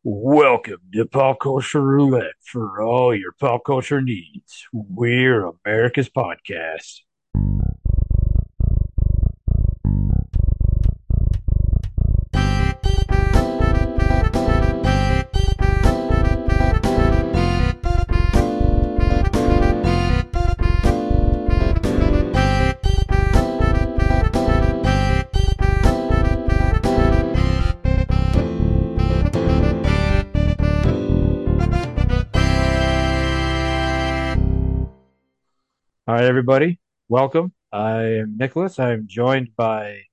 Welcome to Pop Culture Roulette for all your pop culture needs. We're America's podcast. All right, everybody, welcome. I am Nicholas. I'm joined by,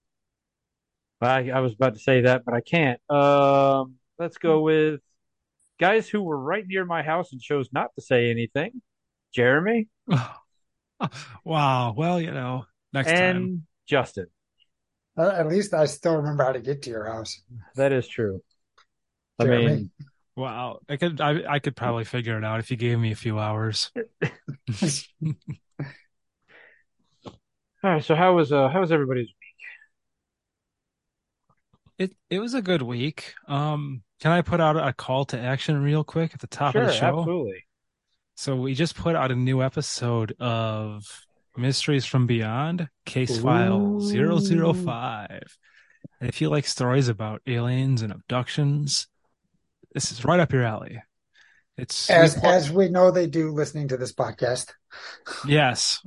I was about to say that, but I can't. Let's go with guys who were right near my house and chose not to say anything. Jeremy Wow. Well, next time. and Justin. At least I still remember how to get to your house, That is true. I Jeremy. mean, Wow. I could probably figure it out if you gave me a few hours. all right. So how was everybody's It was a good week. Can I put out a call to action real quick at the top of the Sure, show? absolutely. So we just put out a new episode of Mysteries from Beyond, Case File Ooh. 005. And if you like stories about aliens and abductions, this is right up your alley. It's we put As we know they do listening to this podcast. Yes.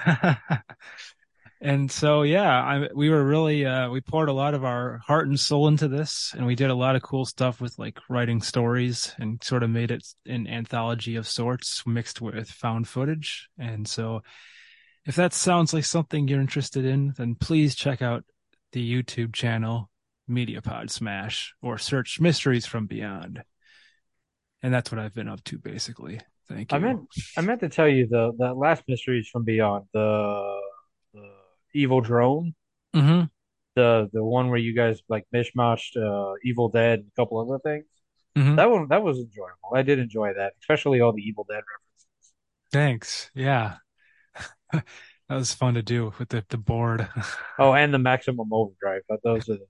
And so, yeah, we were really, we poured a lot of our heart and soul into this, and we did a lot of cool stuff with like writing stories and sort of made it an anthology of sorts mixed with found footage. And so, if that sounds like something you're interested in, then please check out the YouTube channel Mediapod Smash or search Mysteries from Beyond. And that's what I've been up to basically. Thank I you. meant I meant to tell you the last Mysteries from Beyond, the Evil Drone, Hmm. the one where you guys like mishmashed Evil Dead and a couple other things. Hmm. That was enjoyable. I did enjoy that, especially all the Evil Dead references. Thanks. Yeah. That was fun to do with the board. Oh, and the Maximum Overdrive. But those are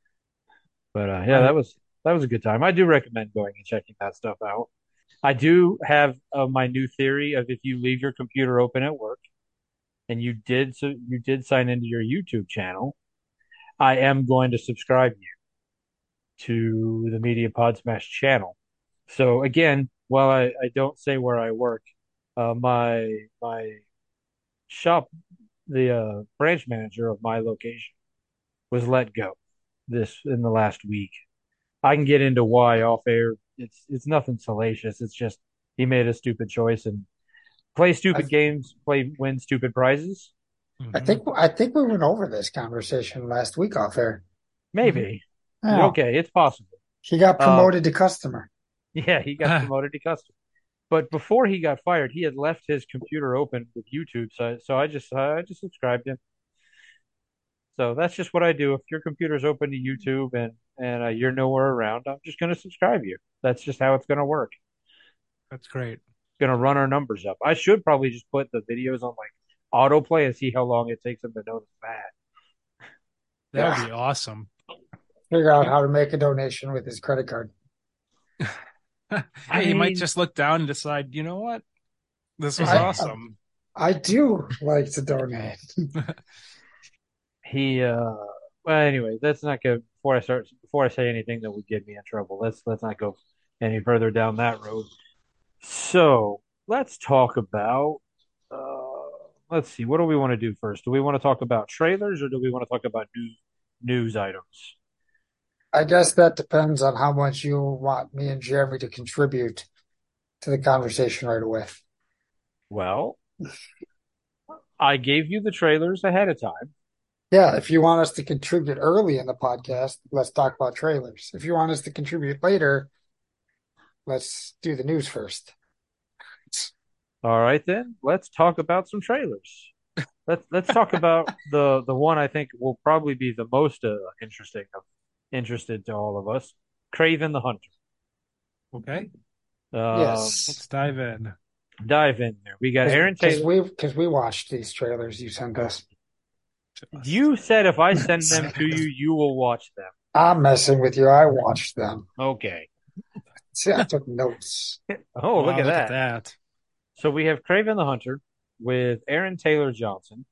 yeah, I that was a good time. I do recommend going and checking that stuff out. I do have my new theory of if you leave your computer open at work and you did sign into your YouTube channel, I am going to subscribe you to the Media Pod Smash channel. So again, while I don't say where I work, my shop, the branch manager of my location was let go this in the last week. I can get into why off air. It's nothing salacious. It's just he made a stupid choice and play I, stupid games, win stupid prizes. Mhm. I think we went over this conversation last week off air. Maybe. Oh, Okay, it's possible. he got Uh, promoted to customer. yeah, he got promoted to customer. But before he got fired, he had left his computer open with YouTube. So I just subscribed him. So that's just what I do. If your computer's open to YouTube and you're nowhere around, I'm just going to subscribe you. That's just how it's going to work. That's great. Going to run our numbers up. I should probably just put the videos on like autoplay and see how long it takes them to notice that. That would Yeah. be awesome. Figure out You, how to make a donation with his credit card. I hey, you might mean, just look down and decide, you know what? This was I awesome. I do like to donate. he well anyway, that's not good before I say anything that would get me in trouble. Let's not go any further down that road. So let's talk about let's see, what do we want to do first? Do we want to talk about trailers or do we want to talk about news items? I guess that depends on how much you want me and Jeremy to contribute to the conversation right away. Well, I gave you the trailers ahead of time. Yeah, if you want us to contribute early in the podcast, let's talk about trailers. If you want us to contribute later, let's do the news first. All right then, let's talk about some trailers. Let's talk about the one I think will probably be the most interested to all of us, Craven the Hunter. Okay, Yes, let's dive in. Dive in there. We got Aaron because Taylor. we watched these trailers you sent us. You said if I send them to you, you will watch them. I'm messing with you. I watched them. Okay. See, I took notes. Oh, look Wow, at look at that. that. So we have Kraven the Hunter with Aaron Taylor Johnson.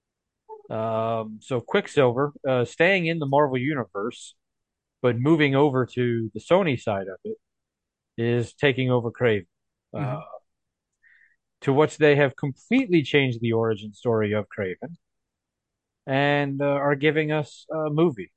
So Quicksilver, staying in the Marvel universe, but moving over to the Sony side of it, is taking over Kraven. Uh, Hmm. to which they have completely changed the origin story of Kraven and are giving us a movie.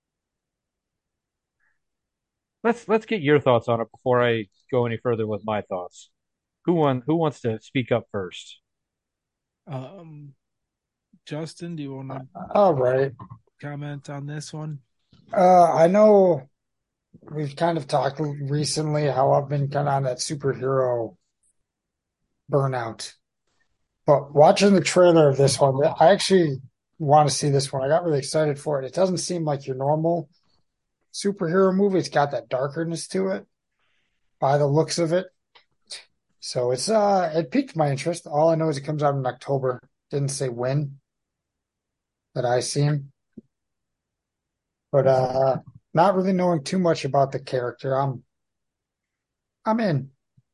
Let's get your thoughts on it before I go any further with my thoughts. Who wants to speak up first? Um, Justin, do you want to All right. comment on this one? I know we've kind of talked recently how I've been kind of on that superhero burnout. But watching the trailer of this one, I actually want to see this one. I got really excited for it. It doesn't seem like your normal superhero movie. It's got that darkness to it by the looks of it. So it piqued my interest. All I know is it comes out in October. Didn't say when that I seen. But not really knowing too much about the character. I'm in.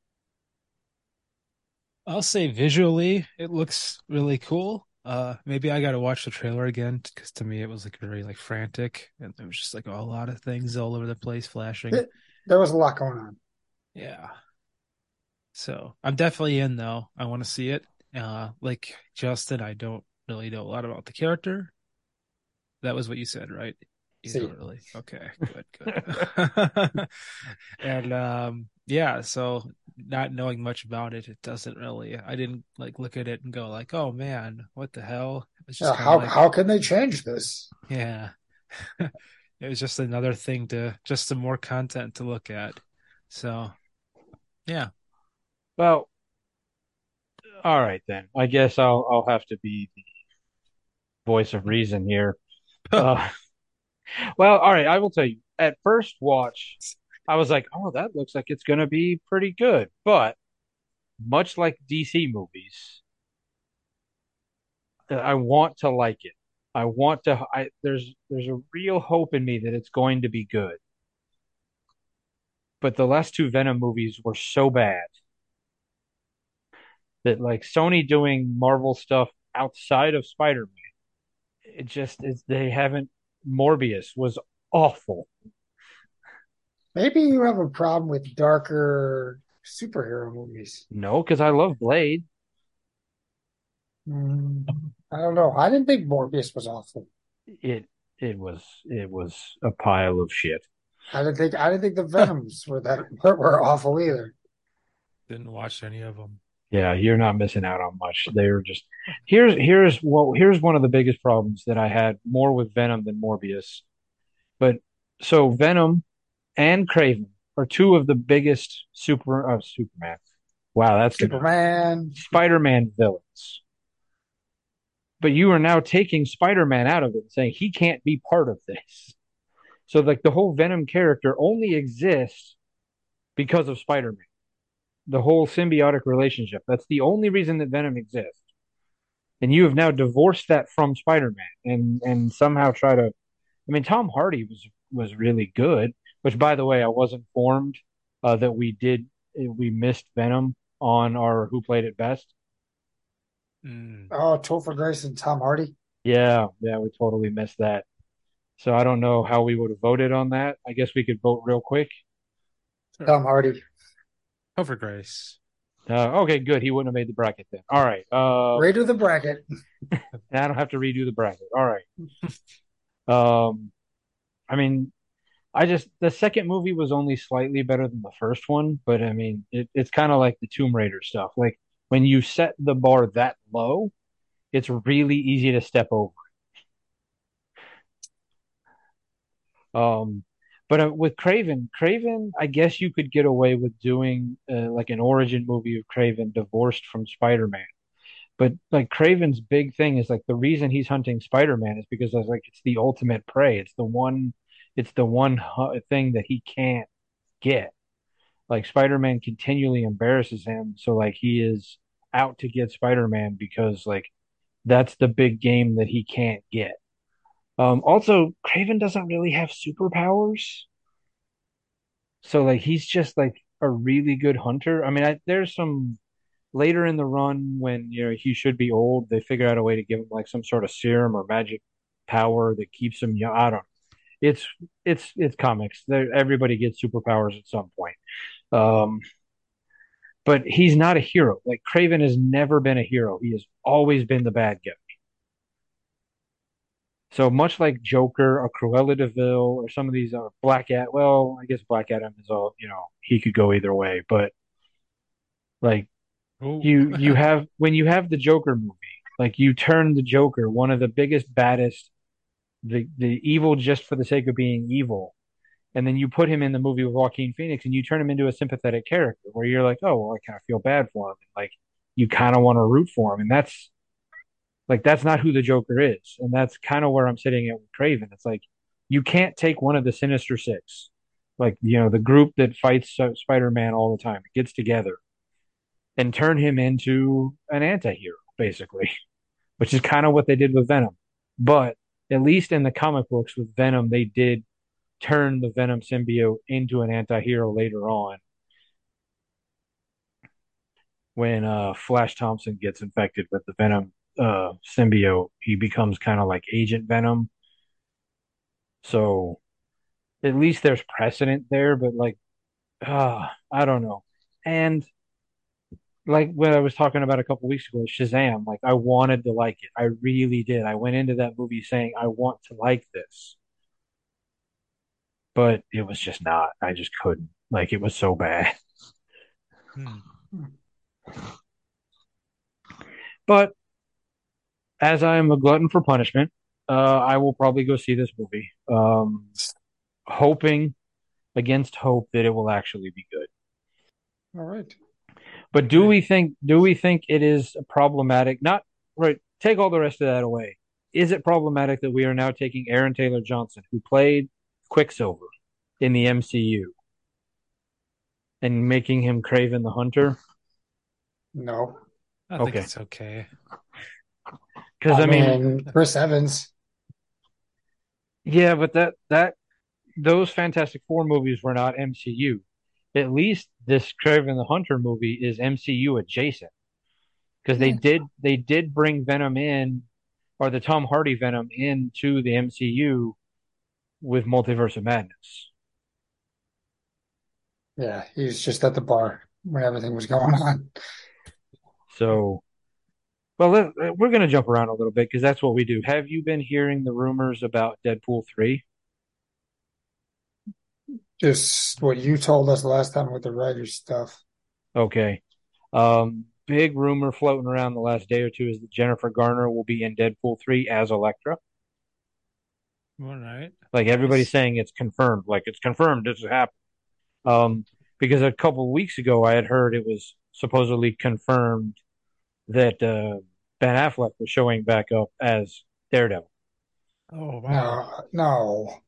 I'll say visually, it looks really cool. Maybe I got to watch the trailer again because to me it was like very like frantic and there was just like a lot of things all over the place flashing. There was a lot going on. Yeah. So I'm definitely in though. I want to see it. Like Justin, I don't really know a lot about the character. That was what you said, right? You See, don't really. Okay, good, good. And yeah, so not knowing much about it, it doesn't really I didn't like look at it and go like, "Oh man, what the hell?" It's just kind of how like, can they change this? yeah. It was just another thing to just some more content to look at. So, yeah. Well, all right then. I guess I'll have to be the voice of reason here. Uh, well, all right. I will tell you. At first watch, I was like, "Oh, that looks like it's going to be pretty good." But much like DC movies, I want to like it. I want to. There's a real hope in me that it's going to be good. But the last two Venom movies were so bad that like Sony doing Marvel stuff outside of Spider-Man, it just is they haven't. Morbius was awful. Maybe you have a problem with darker superhero movies. No, because I love Blade. Mm, I don't know. I didn't think Morbius was awful. It it was a pile of shit. I didn't think the Venoms were awful either. Didn't watch any of them. Yeah, you're not missing out on much. They were just here's one of the biggest problems that I had more with Venom than Morbius. But so Venom and Craven are two of the biggest Superman. Wow, that's gonna Superman. Spider-Man villains. But you are now taking Spider-Man out of it and saying he can't be part of this. So like the whole Venom character only exists because of Spider-Man. The whole symbiotic relationship. That's the only reason that Venom exists. And you have now divorced that from Spider-Man and somehow try to. I mean, Tom Hardy was really good. Which, by the way, I was informed that we missed Venom on our Who Played It Best. Mm. Oh, Topher Grace and Tom Hardy. Yeah, yeah, we totally missed that. So I don't know how we would have voted on that. I guess we could vote real quick. Sure. Tom Hardy. Hover Grace. Okay, good. He wouldn't have made the bracket then. All right. Right of the bracket. I don't have to redo the bracket. All right. Um, I mean, the second movie was only slightly better than the first one, but I mean, it's kind of like the Tomb Raider stuff. Like when you set the bar that low, it's really easy to step over. Um, but with Craven, I guess you could get away with doing like an origin movie of Craven divorced from Spider-Man. But like Craven's big thing is like the reason he's hunting Spider-Man is because it's like it's the ultimate prey. It's the one thing that he can't get. Like Spider-Man continually embarrasses him, so like he is out to get Spider-Man because like that's the big game that he can't get. Also, Craven doesn't really have superpowers. So like he's just like a really good hunter. I mean, there's some later in the run when he should be old, they figure out a way to give him like some sort of serum or magic power that keeps him young. I don't know. It's it's comics. Everybody gets superpowers at some point. Um, but he's not a hero. Like Craven has never been a hero. He has always been the bad guy. So much like Joker or Cruella de Vil or some of these Black Adam. Well, I guess Black Adam is all, he could go either way. But like Oh, you have when you have the Joker movie, like you turn the Joker, one of the biggest, baddest, the evil just for the sake of being evil, and then you put him in the movie with Joaquin Phoenix, and you turn him into a sympathetic character where you're like, oh well, I kind of feel bad for him, and like you kind of want to root for him, and that's not who the Joker is, and that's kind of where I'm sitting at with Craven. It's like you can't take one of the Sinister Six, like the group that fights Spider-Man all the time, gets together and turn him into an anti-hero, basically, which is kind of what they did with Venom. But at least in the comic books with Venom, they did turn the Venom symbiote into an anti-hero later on when Flash Thompson gets infected with the Venom symbiote. He becomes kind of like Agent Venom. So at least there's precedent there, but like, I don't know. And like what I was talking about a couple weeks ago, Shazam, like I wanted to like it. I really did. I went into that movie saying I want to like this, but it was just not. I just couldn't. Like it was so bad. hmm. But as I am a glutton for punishment, I will probably go see this movie, hoping against hope that it will actually be good. All right. But do Okay. we think it is problematic? Not right. Take all the rest of that away. Is it problematic that we are now taking Aaron Taylor Johnson, who played Quicksilver in the MCU, and making him Kraven the Hunter? No. I think Okay, it's okay. because I I mean, mean, Chris Evans. yeah, but that those Fantastic Four movies were not MCU. At least this Kraven the Hunter movie is MCU adjacent because they Yeah. did bring Venom in, or the Tom Hardy Venom into the MCU with Multiverse of Madness. Yeah, he was just at the bar when everything was going on. So, well, we're going to jump around a little bit because that's what we do. Have you been hearing the rumors about Deadpool 3? Just what you told us last time with the writer's stuff. Okay. Big rumor floating around the last day or two is that Jennifer Garner will be in Deadpool 3 as Elektra. All right. Like everybody's Nice. saying it's confirmed. Like it's confirmed this is happening. Because a couple of weeks ago I had heard it was supposedly confirmed that Ben Affleck was showing back up as Daredevil. Oh, wow. No, no.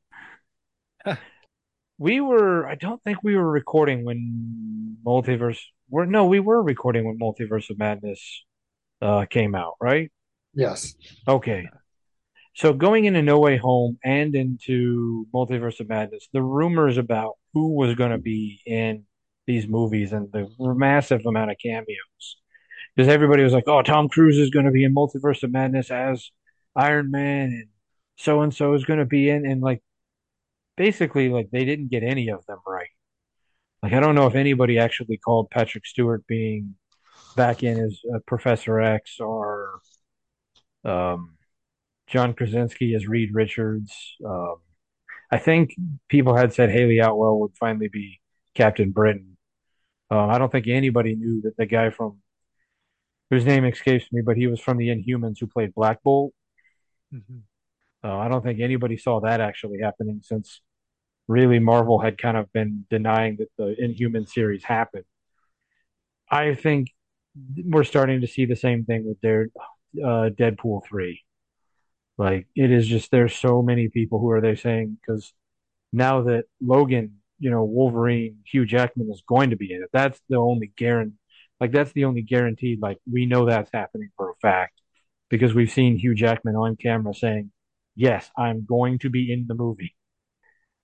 I don't think we were recording when we were recording when Multiverse of Madness came out, right? Yes. Okay. So going into No Way Home and into Multiverse of Madness, the rumors about who was going to be in these movies and the massive amount of cameos. Because everybody was like, "Oh, Tom Cruise is going to be in Multiverse of Madness as Iron Man, and so is going to be in," and like basically, like they didn't get any of them right. Like I don't know if anybody actually called Patrick Stewart being back in as Professor X or um, John Krasinski as Reed Richards. I think people had said Haley Atwell would finally be Captain Britain. I don't think anybody knew that the guy from whose name escapes me, but he was from the Inhumans who played Black Bolt. Mhm. I don't think anybody saw that actually happening since really Marvel had kind of been denying that the Inhuman series happened. I think we're starting to see the same thing with their Deadpool 3. Like it is just there's so many people who are they saying because now that Logan, Wolverine, Hugh Jackman is going to be in it. That's the only guaranteed, like we know that's happening for a fact because we've seen Hugh Jackman on camera saying, "Yes, I'm going to be in the movie."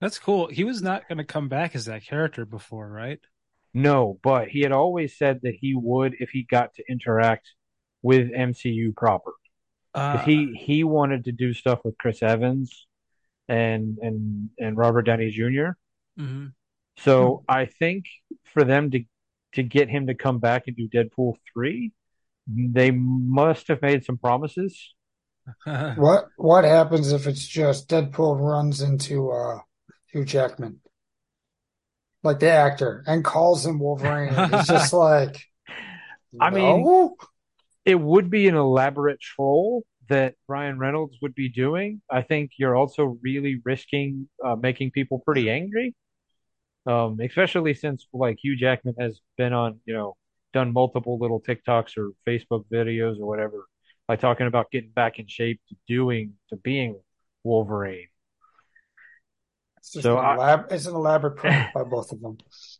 That's cool. He was not going to come back as that character before, right? No, but he had always said that he would if he got to interact with MCU proper. Because Uh, he wanted to do stuff with Chris Evans and Robert Downey Jr. mhm. So I think for them to get him to come back and do Deadpool 3, they must have made some promises. What happens if it's just Deadpool runs into Hugh Jackman, like the actor, and calls him Wolverine, and he's just like, I mean, no. it would be an elaborate troll that Ryan Reynolds would be doing. I think you're also really risking making people pretty angry, especially since like Hugh Jackman has been on, done multiple little TikToks or Facebook videos or whatever, like talking about getting back in shape to being Wolverine. It's just So it's an elaborate prank by both of them.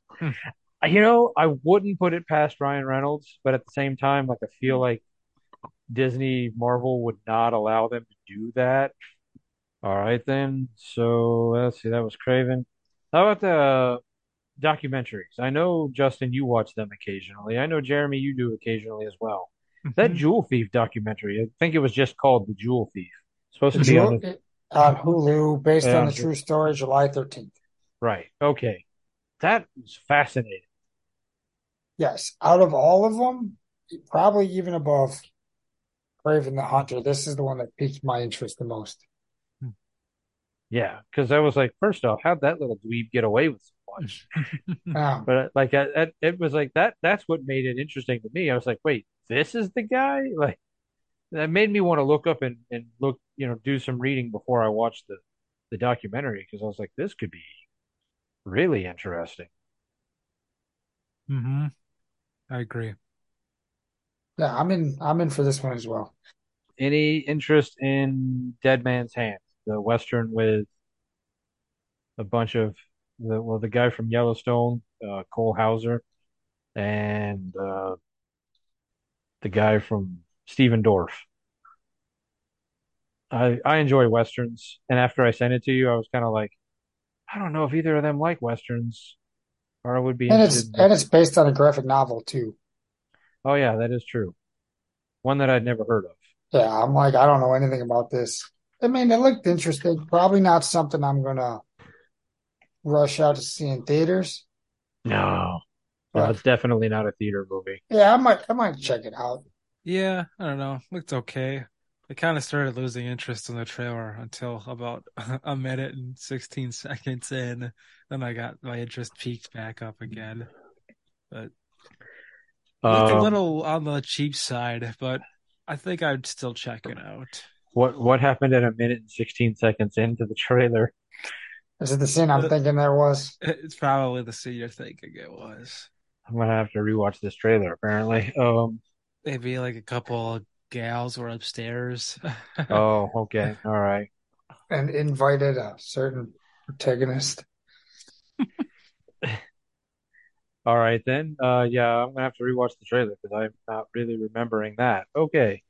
I wouldn't put it past Ryan Reynolds, but at the same time, like I feel like Disney Marvel would not allow them to do that. All right then. So let's see, that was Craven. How about the documentaries? I know Justin, you watch them occasionally. I know Jeremy, you do occasionally as well. That Jewel Thief documentary, I think it was just called The Jewel Thief. Supposed The to be on Jewel this. on Hulu, based on Yeah, the true story, July 13th. right. Okay. That was fascinating. Yes, out of all of them, probably even above Craven the Hunter, this is the one that piqued my interest the most. Yeah, because I was like, first off, how'd that little dweeb get away with so much? Um, But like, it was like that. That's what made it interesting to me. I was like, wait, this is the guy? Like, that made me want to look up and look, do some reading before I watched the documentary because I was like, this could be really interesting. hmm I agree. yeah, I'm in for this one as well. Any interest in Dead Man's Hand, the Western with a bunch of the guy from Yellowstone, Cole Hauser, and the guy from Steven Dorff. I enjoy Westerns, and after I sent it to you, I was kind of like, I don't know if either of them like Westerns, or I would be And interested it's in and this. it's based on a graphic novel too. Oh yeah, that is true. One that I'd never heard of. Yeah, I'm like, I don't know anything about this. I mean, it looked interesting. Probably not something I'm gonna rush out to see in theaters, No, no, but it's definitely not a theater movie. yeah, I might check it out. Yeah, I don't know. Looked okay. I kind of started losing interest in the trailer until about a minute and 16 seconds in. Then I got my interest peaked back up again. But looked a Um, little on the cheap side, but I think I'd still check it out. what happened at a minute and 16 seconds into the trailer? Is it the scene I'm Uh, thinking there was? It's probably the scene you're thinking it was. I'm gonna have to rewatch this trailer apparently. Maybe like a couple of gals were upstairs. Oh, okay, all right. And invited a certain protagonist. All right then. Yeah, I'm gonna have to rewatch the trailer because I'm not really remembering that. Okay.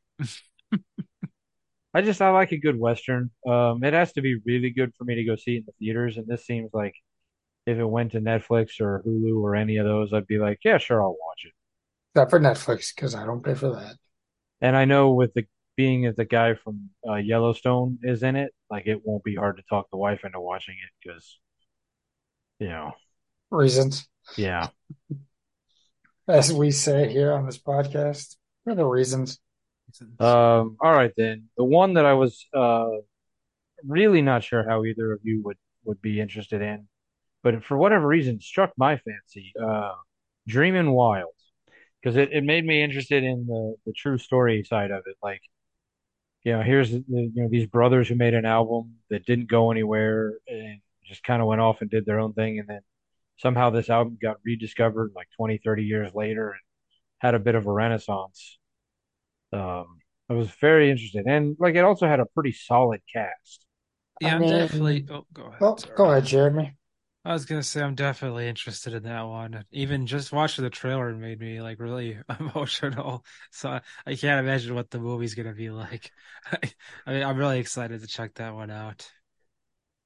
I like a good Western. It has to be really good for me to go see it in the theaters, and this seems like if it went to Netflix or Hulu or any of those, I'd be like, yeah, sure, I'll watch it. Except for Netflix, because I don't pay for that. And I know with the being as the guy from Yellowstone is in it, like it won't be hard to talk the wife into watching it because, you know, Reasons, yeah. as we say here on this podcast, for the reasons. All right then. The one that I was really not sure how either of you would be interested in, but for whatever reason struck my fancy. Dreamin' Wild, because it made me interested in the true story side of it. Like, here's these brothers who made an album that didn't go anywhere and just kind of went off and did their own thing, and then somehow this album got rediscovered like 20, 30 years later and had a bit of a renaissance. I was very interested, and like it also had a pretty solid cast. I Yeah, I'm definitely. mean, Oh, go ahead. well, go Sorry. ahead, Jeremy. I was gonna say I'm definitely interested in that one. Even just watching the trailer made me like really emotional. So I can't imagine what the movie's gonna be like. I mean, I'm really excited to check that one out.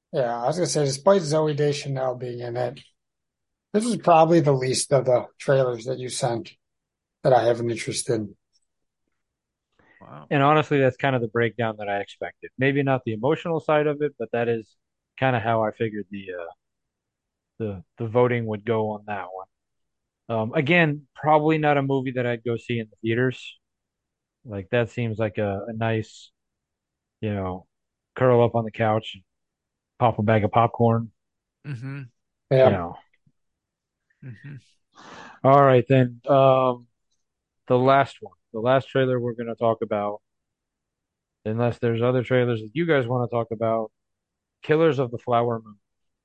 Yeah, I was gonna say, despite Zoe Deschanel being in it, this was probably the least of the trailers that you sent that I have an interest in. Wow. And honestly, that's kind of the breakdown that I expected. Maybe not the emotional side of it, but that is kind of how I figured the voting would go on that one. Again, probably not a movie that I'd go see in the theaters. Like that seems like a nice, you know, curl up on the couch and pop a bag of popcorn, Mm-hmm. you Yeah, know. Mm-hmm. All right then. The last one, the last trailer we're going to talk about, unless there's other trailers that you guys want to talk about, Killers of the Flower Moon.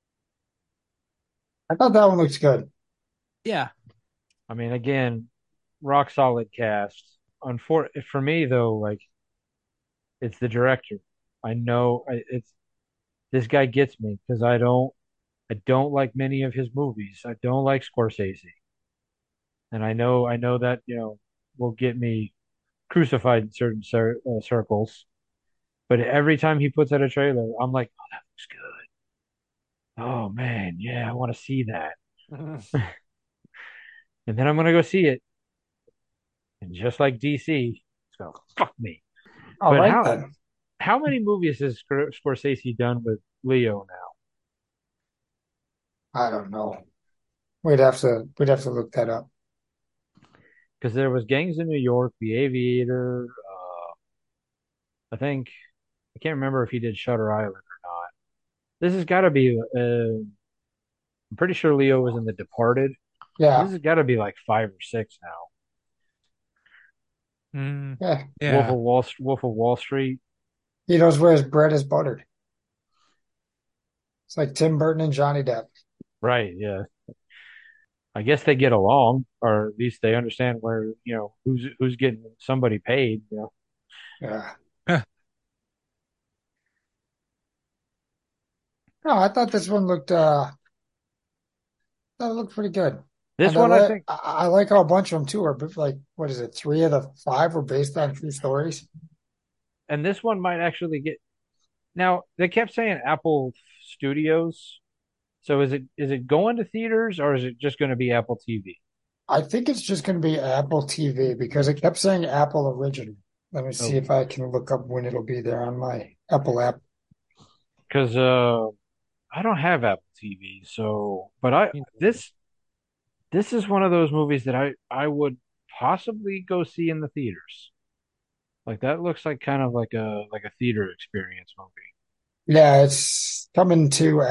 I thought that one looks good. Yeah. I mean, again, rock solid cast. For me though, like it's the director. I know it's this guy gets me because I don't like many of his movies. I don't like Scorsese, and I know that will get me crucified in certain circles. But every time he puts out a trailer, I'm like, oh, that looks good. Oh man, yeah, I want to see that. And then I'm gonna go see it, and just like DC, it's gonna fuck me. All But right then. how many movies has Scorsese done with Leo now? I don't know. We'd have to look that up. Because there was Gangs in New York, The Aviator. I think I can't remember if he did Shutter Island or not. This has got to be. I'm pretty sure Leo was in The Departed. So Yeah, this has got to be like five or six now. Mm. yeah. Yeah. Wolf of Wall Street. He knows where his bread is buttered. It's like Tim Burton and Johnny Depp. Right. Yeah. I guess they get along, or at least they understand where who's getting somebody paid. Yeah. No, I thought this one thought it looked pretty good. This And one, I think, I like how a bunch of them too are like, what is it? Three of the five were based on true stories. and this one might actually get. Now they kept saying Apple Studios. So is it going to theaters or is it just going to be Apple TV? I think it's just going to be Apple TV because it kept saying Apple Original. Let me see Oh, if I can look up when it'll be there on my Apple app. because I don't have Apple TV, so but I this is one of those movies that I would possibly go see in the theaters. Like that looks like kind of like a theater experience movie. Yeah, it's coming to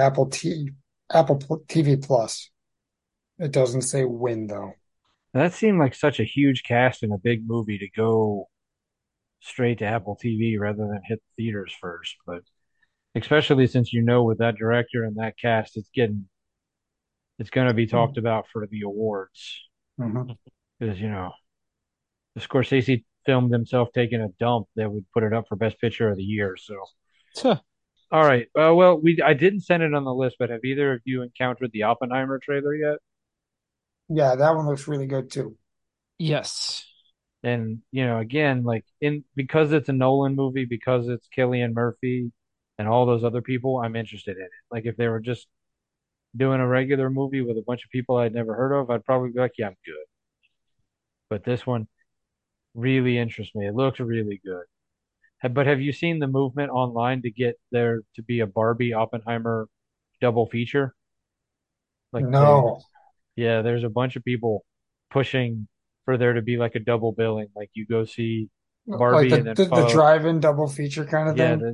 TV Plus. It doesn't say when though. And that seemed like such a huge cast in a big movie to go straight to Apple TV rather than hit theaters first. But especially since with that director and that cast, it's going to be talked about for the awards Mm-hmm. because if Scorsese filmed himself taking a dump, that would put it up for Best Picture of the Year. So, Huh. all right. Well, we I didn't send it on the list, but have either of you encountered the Oppenheimer trailer yet? Yeah, that one looks really good too. Yes. And again, like in because it's a Nolan movie, because it's Cillian Murphy and all those other people, I'm interested in it. Like if they were just doing a regular movie with a bunch of people I'd never heard of, I'd probably be like, yeah, I'm good. But this one really interests me. It looks really good. But have you seen the movement online to get there to be a Barbie Oppenheimer double feature? Like No, yeah, there's a bunch of people pushing for there to be like a double billing. Like you go see like Barbie and then the follow, drive-in double feature kind of yeah, thing.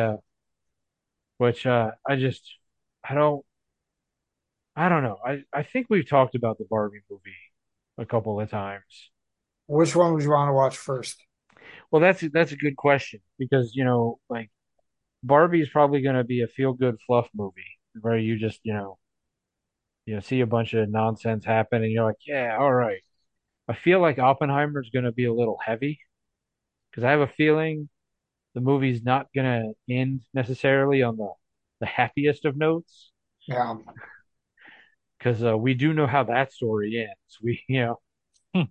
which I don't, I don't know. I think we've talked about the Barbie movie a couple of times. Which one would you want to watch first? Well, that's a good question because like Barbie is probably going to be a feel good fluff movie where you just see a bunch of nonsense happen and you're like, yeah, all right. I feel like Oppenheimer is going to be a little heavy because I have a feeling the movie's not going to end necessarily on the happiest of notes Yeah, because we do know how that story ends. Hmm.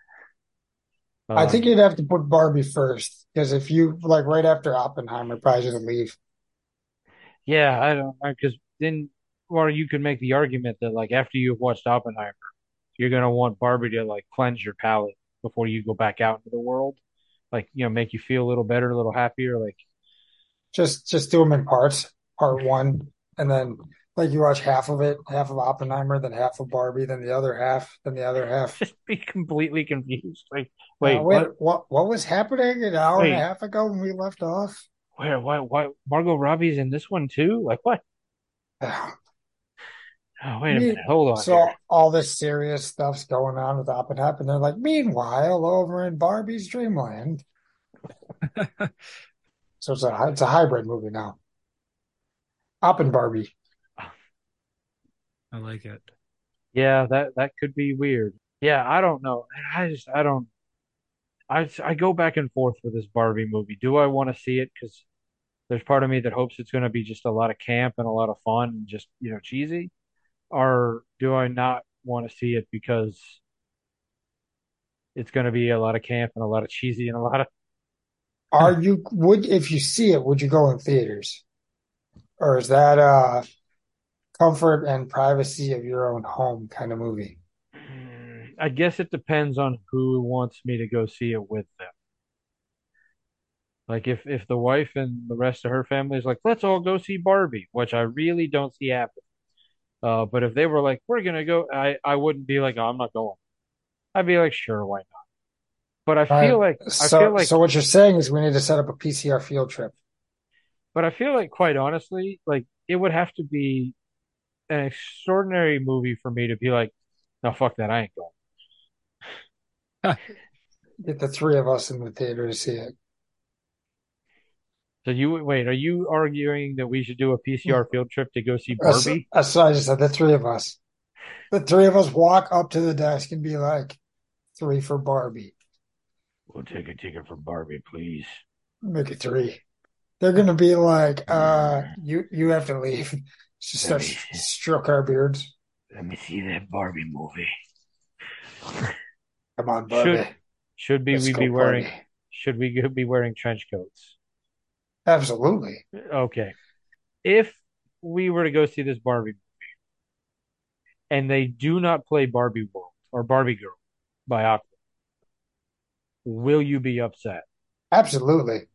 I think um, you'd have to put Barbie first because if you like right after Oppenheimer, probably just leave. Yeah, I don't because then, or you could make the argument that like after you've watched Oppenheimer, you're gonna want Barbie to like cleanse your palate before you go back out into the world, like make you feel a little better, a little happier, like Just do them in parts. Part one, and then like you watch half of it, half of Oppenheimer, then half of Barbie, then the other half, then the other half. just be completely confused. Like, wait, Wait, what? what was happening an hour and a Wait, half ago when we left off? where? Why? Margot Robbie's in this one too? Like, what? Oh, wait a minute, hold on here. So all this serious stuff's going on with Oppenheimer, and they're like, meanwhile, over in Barbie's Dreamland. So it's a hybrid movie now. Oppen Barbie. I like it. Yeah, that could be weird. Yeah, I don't know. I don't. I go back and forth with this Barbie movie. Do I want to see it? Because there's part of me that hopes it's going to be just a lot of camp and a lot of fun and just cheesy. Or do I not want to see it because it's going to be a lot of camp and a lot of cheesy and a lot of Would if you see it, would you go in theaters? Or is that comfort and privacy of your own home kind of movie? I guess it depends on who wants me to go see it with them. Like if the wife and the rest of her family is like, let's all go see Barbie, which I really don't see happening. But if they were like, we're gonna go, I wouldn't be like, oh, I'm not going. I'd be like, sure, why not? But Right. I feel like, So what you're saying is we need to set up a PCR field trip. quite honestly, like it would have to be an extraordinary movie for me to be like, no, fuck that, I ain't going. Get the three of us in the theater to see it. So you wait, are you arguing that we should do a PCR field trip to go see Barbie? So I just said the three of us. The three of us walk up to the desk and be like, three for Barbie. We'll take a ticket for Barbie, please. Make it three. They're gonna be like, you have to leave. Just Let start me stroke our beards. let me see that Barbie movie. Come on, Should Barbie. should be Let's we go be party. wearing should we be wearing trench coats? Absolutely. Okay. If we were to go see this Barbie and they do not play Barbie World or Barbie Girl by Aqua, will you be upset? Absolutely.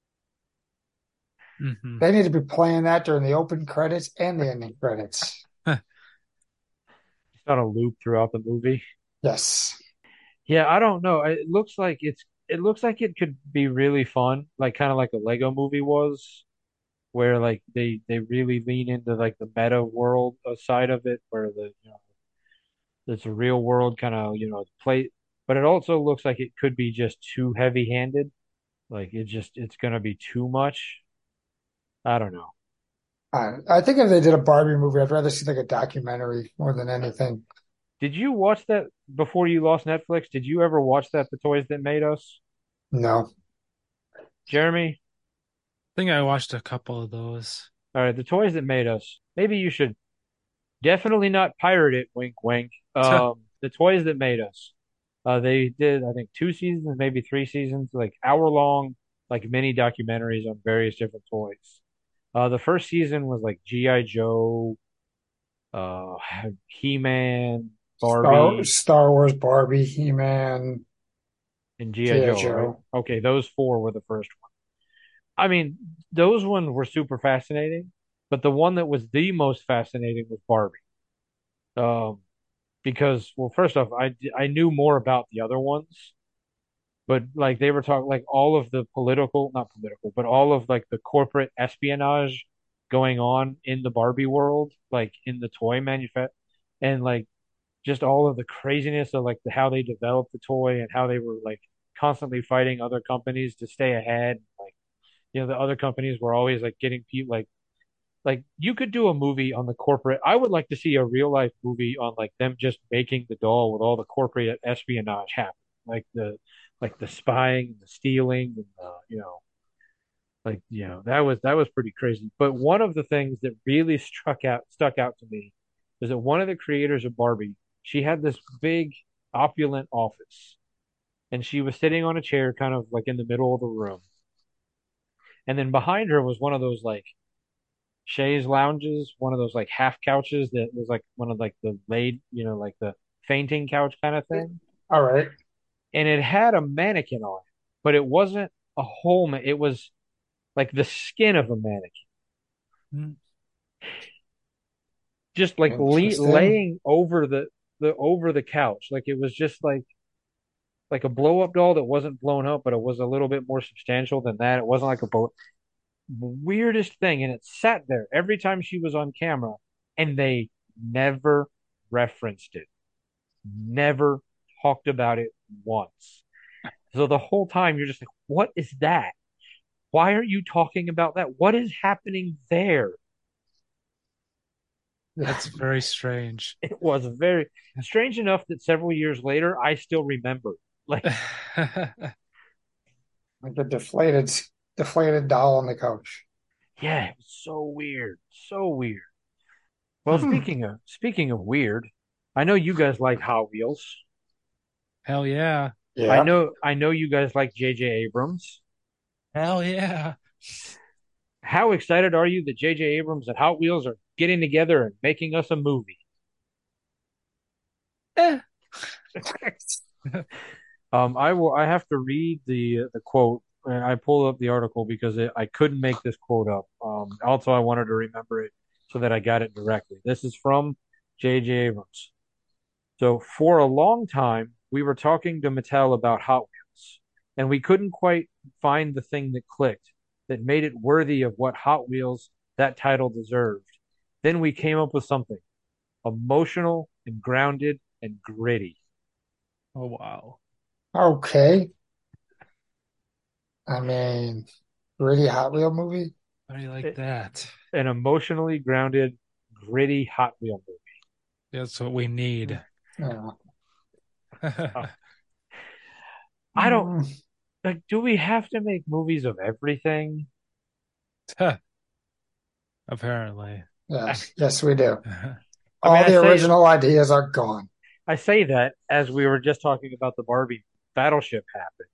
Hmm. They need to be playing that during the open credits and the ending credits. It's not a loop throughout the movie. Yes. Yeah, I don't know. It looks like it could be really fun, like kind of like a Lego movie was, where like they really lean into like the meta world side of it, where it's a real world kind of play, but it also looks like it could be just too heavy-handed. Like it's gonna be too much. I don't know. I think if they did a Barbie movie, I'd rather see like a documentary more than anything. Did you watch that before you lost Netflix? Did you ever watch that The Toys That Made Us? No. Jeremy? I think I watched a couple of those. All right, The Toys That Made Us. Maybe you should definitely not pirate it, wink wink. The Toys That Made Us. They did, I think, 2 seasons, maybe 3 seasons, like hour-long, like mini documentaries on various different toys. The first season was like G.I. Joe, uh, He-Man, Barbie, Star Wars, Barbie, He-Man, and G.I. G.I. Joe, right? Joe. Okay, those four were the first one. I mean, those ones were super fascinating, but the one that was the most fascinating was Barbie. Um, because, well, first off, I knew more about the other ones, but like they were talking like all of the political, not political, but all of like the corporate espionage going on in the Barbie world, like in the toy manufacture, and like just all of the craziness of like how they developed the toy and how they were like constantly fighting other companies to stay ahead. Like, the other companies were always like getting people like you could do a movie on the corporate. I would like to see a real life movie on like them just making the doll with all the corporate espionage happening, like the spying and the stealing and that was pretty crazy. But one of the things that really stuck out to me is that one of the creators of Barbie, she had this big opulent office, and she was sitting on a chair, kind of like in the middle of the room, and then behind her was one of those like chaise lounges, one of those like half couches that was like one of like the laid, like the fainting couch kind of thing. All right. And it had a mannequin on it, but it wasn't a whole it was like the skin of a mannequin, Mm. just like Interesting. laying over the over the couch. Like it was just like a blow up doll that wasn't blown up, but it was a little bit more substantial than that. It wasn't like a weirdest thing. And it sat there every time she was on camera, and they never referenced it, never talked about it once. So the whole time you're just like, what is that? Why are you talking about that? What is happening there? Yeah. That's very strange. It was very strange enough that several years later, I still remember. Like, Like a deflated doll on the couch. yeah, it was so weird, so weird. Well, Hmm. speaking of weird, I know you guys like Hot Wheels. Hell yeah. Yeah. I know you guys like J.J. Abrams. Hell yeah. How excited are you that J.J. Abrams and Hot Wheels are getting together and making us a movie? Eh. I have to read the quote. And I pulled up the article because I couldn't make this quote up. Also, I wanted to remember it so that I got it directly. This is from J.J. Abrams. So for a long time, we were talking to Mattel about Hot Wheels, and we couldn't quite find the thing that clicked, that made it worthy of what Hot Wheels that title deserved. Then we came up with something emotional and grounded and gritty. Oh wow. Okay. I mean, really Hot Wheel movie? How do you like that? An emotionally grounded, gritty Hot Wheel movie. That's what we need. Yeah. Uh, I don't Mm, like. Do we have to make movies of everything? Apparently. I, yes. Yes, we do. I mean, All I the say original ideas are gone. I say that as we were just talking about the Barbie battleship happened.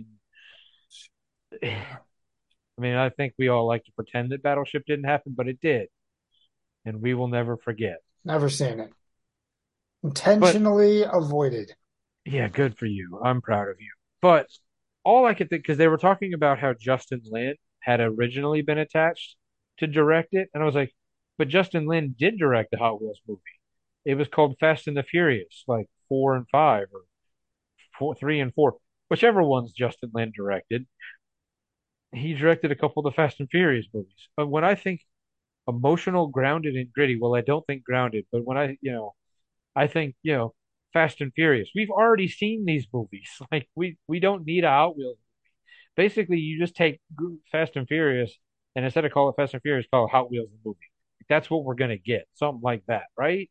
I think we all like to pretend that battleship didn't happen, but it did, and we will never forget. Never seen it. But Intentionally avoided. yeah, good for you. I'm proud of you. But all I could think, because they were talking about how Justin Lin had originally been attached to direct it, and I was like, but Justin Lin did direct the Hot Wheels movie. It was called Fast and the Furious, like 4 and 5 or 3 and 4, whichever ones Justin Lin directed. He directed a couple of the Fast and Furious movies. But when I think emotional, grounded, and gritty, well, I don't think grounded, but when I think, Fast and Furious. We've already seen these movies. Like we don't need a Hot Wheels. Basically, you just take Fast and Furious, and instead of call it Fast and Furious, call it Hot Wheels the movie. That's what we're gonna get, something like that, right?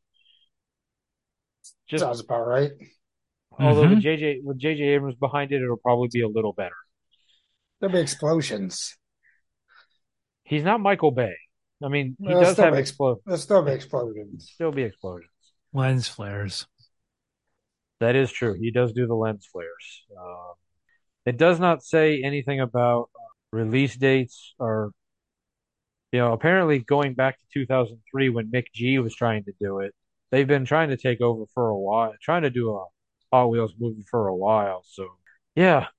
Just Sounds about right. although Hmm. With JJ Abrams behind it, it'll probably be a little better. There'll be explosions. He's not Michael Bay. I mean, he There'll does still have be, explode. there'll still be explosions. Still be explosions. Lens flares. That is true. He does do the lens flares. It does not say anything about release dates or, apparently going back to 2003 when Mick G was trying to do it. They've been trying to take over for a while, trying to do a Hot Wheels movie for a while. So, yeah,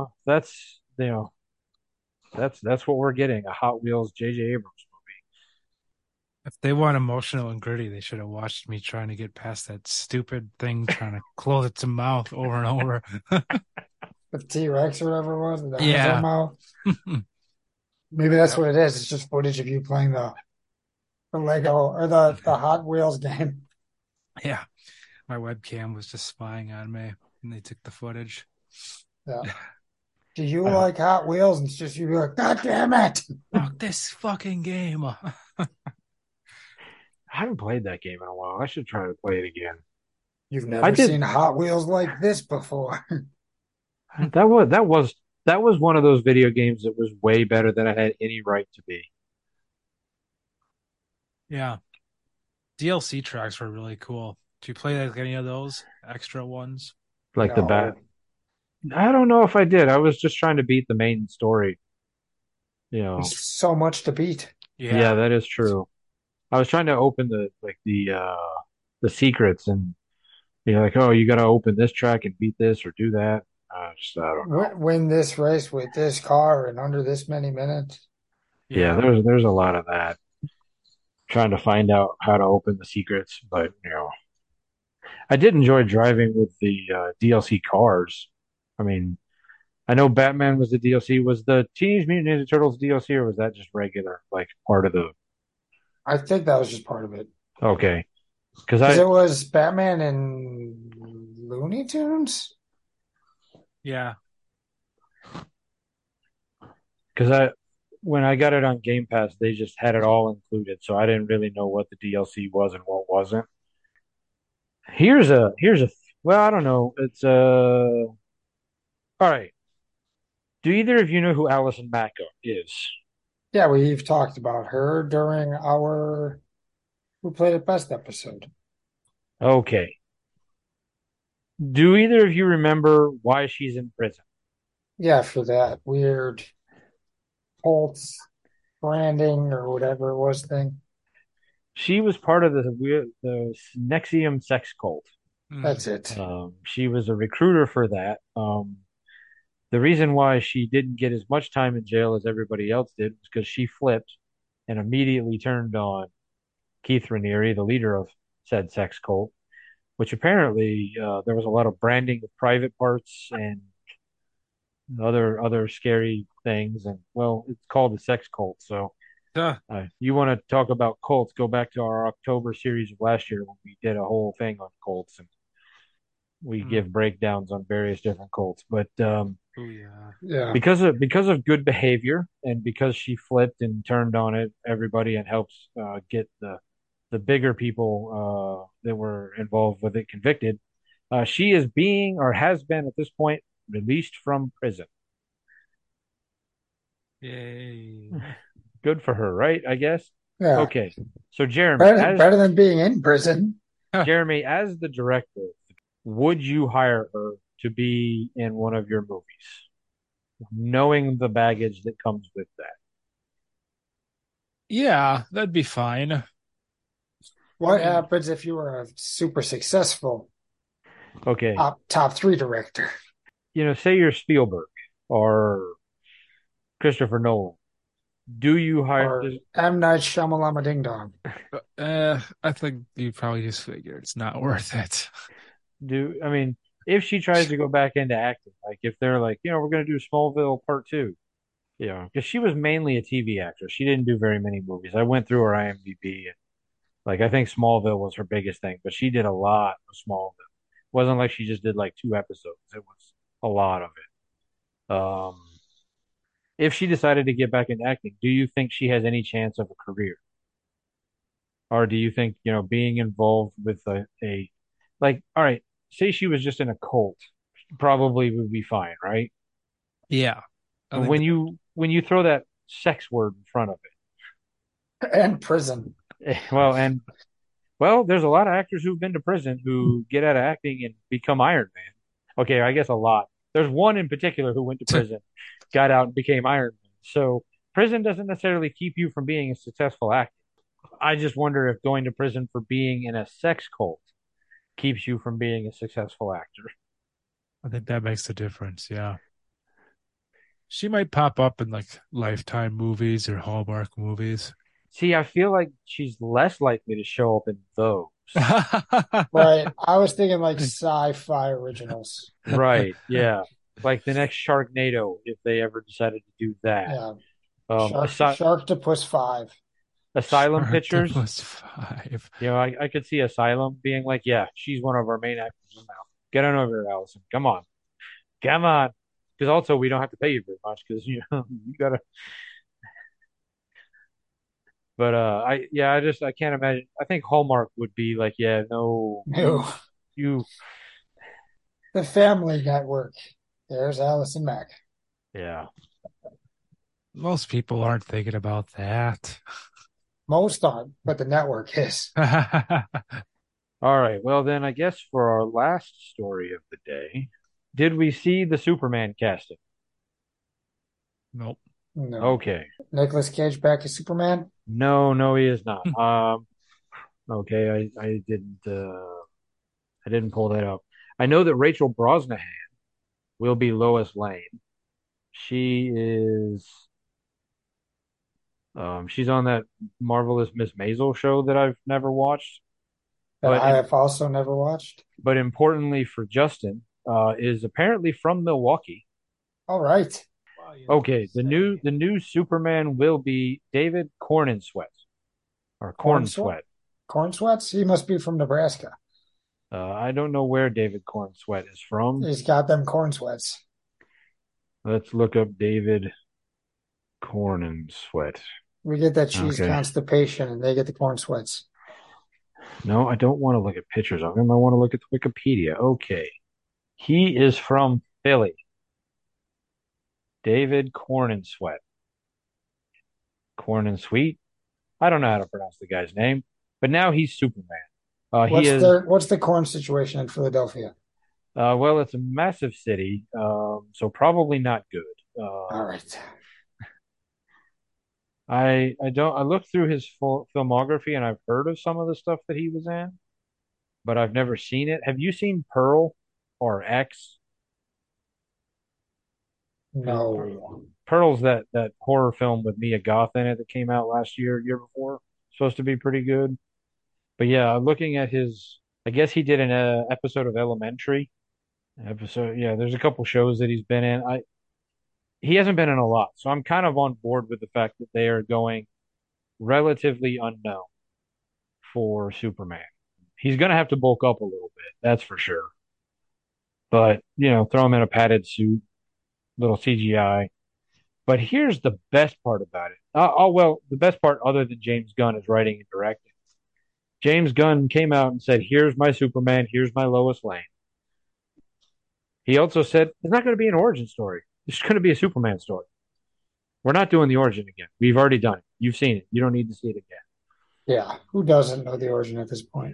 that's what we're getting, a Hot Wheels J.J. Abrams If they want emotional and gritty, they should have watched me trying to get past that stupid thing, trying to close its mouth over and over. The T-Rex or whatever it was, the dinosaur Yeah. mouth. Maybe that's Yep. what it is. It's just footage of you playing the Lego or the Hot Wheels game. Yeah. My webcam was just spying on me and they took the footage. Yeah. Do you movie. like Hot Wheels? And it's just you be like, God damn it. Fuck this fucking game. I haven't played that game in a while. I should try to play it again. You've I never did. seen Hot Wheels like this before. That was one of those video games that was way better than it had any right to be. Yeah. DLC tracks were really cool. Do you play like any of those extra ones? Like the bat. No, I don't know if I did. I was just trying to beat the main story. You know, there's so much to beat. Yeah, Yeah. that is true. I was trying to open the secrets and you're like, oh, you got to open this track and beat this or do that. I don't know. Win this race with this car in under this many minutes. Yeah, Yeah. there's a lot of that trying to find out how to open the secrets, but I did enjoy driving with the DLC cars. I mean, I know Batman was the DLC. Was the Teenage Mutant Ninja Turtles DLC or was that just regular, like part of the? I think that was just part of it. Okay, because Because I it was Batman and Looney Tunes? Yeah. because I when I got it on Game Pass, they just had it all included, so I didn't really know what the DLC was and what wasn't. Here's a well, I don't know. It's all right. Do either of you know who Allison Mack is? Yeah, we've talked about her during our Who Played It Best episode. Okay. Do either of you remember why she's in prison? Yeah, for that weird Colts branding or whatever it was thing. She was part of the Nexium sex cult. Mm. That's it. She was a recruiter for that. The reason why she didn't get as much time in jail as everybody else did was because she flipped and immediately turned on Keith Raniere, the leader of said sex cult, which apparently there was a lot of branding of private parts and other scary things. And well, it's called a sex cult. So Duh. you want to talk about cults? Go back to our October series of last year when we did a whole thing on cults and we Mm. give breakdowns on various different cults. But Oh yeah. Yeah. because of good behavior and because she flipped and turned on everybody and helps get the bigger people that were involved with it convicted. She is being or has been at this point released from prison. Yay. Good for her, right? I guess. Yeah. Okay. So Jeremy, as Better than being in prison. Jeremy, as the director, would you hire her to be in one of your movies, knowing the baggage that comes with that? Yeah, that'd be fine. I What mean, happens if you were a super successful Okay. top three director Say you're Spielberg or Christopher Nolan. Do you hire or does, M. Night Shyamalan Ding Dong? I think you probably just figure it's not worth it. do I mean if she tries to go back into acting, like if they're like, we're gonna do Smallville Part Two, because she was mainly a TV actress. She didn't do very many movies. I went through her IMDb and like I think Smallville was her biggest thing, but she did a lot of Smallville. It wasn't like she just did like two episodes. It was a lot of it. If she decided to get back into acting, do you think she has any chance of a career? Or do you think, being involved with like, all right, say she was just in a cult, probably would be fine, right? Yeah. I But think when you throw that sex word in front of And prison. it, well, there's a lot of actors who've been to prison who get out of acting and become Iron Man. Okay, I guess a lot. There's one in particular who went to that. prison, got out and became Iron Man. So prison doesn't necessarily keep you from being a successful actor. I just wonder if going to prison for being in a sex cult keeps you from being a successful actor. I think that makes a difference. Yeah. She might pop up in like Lifetime movies or Hallmark movies. See, I feel like she's less likely to show up in those. Right. I was thinking like sci-fi originals. Right, yeah. Like the next Sharknado, if they ever decided to do that. Yeah. Um, asy Sharktopus 5. Asylum Pictures, Sharktopus 5. I could see Asylum being like, yeah, she's one of our main actors now. Get on over here, Allison. Come on. Come on. Because also we don't have to pay you very much because you gotta but I can't imagine. I think Hallmark would be like, yeah, no, No. you The Family Network. There's Allison Mack. yeah. Most people aren't thinking about that. Most aren't, but the network is. All right. Well then I guess for our last story of the day, did we see the Superman casting? Nope. No. Okay. Nicolas Cage back as Superman? No, no, he is not. Okay, I didn't pull that up. I know that Rachel Brosnahan will be Lois Lane. She is she's on that Marvelous Miss Maisel show that I've never watched. That But I in, have also never watched. but importantly for Justin, is apparently from Milwaukee. All right. Wow, you don't Okay, say. the new Superman will be David Cornsweet or Corn sweat? Cornsweat. Corn sweats? He must be from Nebraska. I don't know where David Cornsweet is from. He's got them corn sweats. Let's look up David Cornsweet. We get that cheese Okay. constipation and they get the corn sweats. No, I don't want to look at pictures of him. I want to look at the Wikipedia. Okay. He is from Philly. David Cornsweet. Corn and Sweet. I don't know how to pronounce the guy's name, but now he's Superman. He is What's the corn situation in Philadelphia? well, it's a massive city, so probably not good. All right. I don't I looked through his full filmography and I've heard of some of the stuff that he was in, but I've never seen it. Have you seen Pearl or X? No. Pearl's that horror film with Mia Goth in it that came out last year before. Supposed to be pretty good. But yeah, looking at his, I guess he did an episode of Elementary. Episode, yeah. There's a couple shows that he's been in. He hasn't been in a lot, so I'm kind of on board with the fact that they are going relatively unknown for Superman. He's gonna have to bulk up a little bit, that's for sure. But throw him in a padded suit, little CGI. But here's the best part about it. Well, the best part, other than James Gunn, is writing and directing. James Gunn came out and said, "Here's my Superman. Here's my Lois Lane." He also said, "It's not going to be an origin story. It's going to be a Superman story. We're not doing the origin again. We've already done it. You've seen it. You don't need to see it again." Yeah. Who doesn't know the origin at this point?